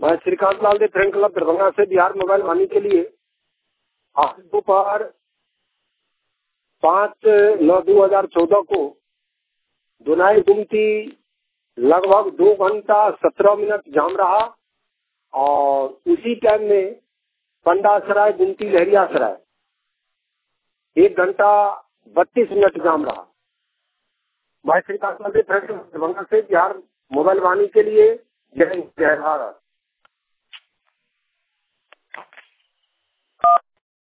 मैं Shrikant Lal the friend club Darbhanga से Bihar mobile वाणी के लिए आज दोपहर 5/9/2014 को दुनाई गुमती लगभग 2 घंटा 17 मिनट जाम रहा और उसी टाइम में पंडासराय गुमती लहरिया सराय 1 घंटा 32 मिनट जाम रहा। मैं Shrikant Lal the friend club Darbhanga से बिहार मोबाइल वाणी के लिए जय हिंद जय भारत।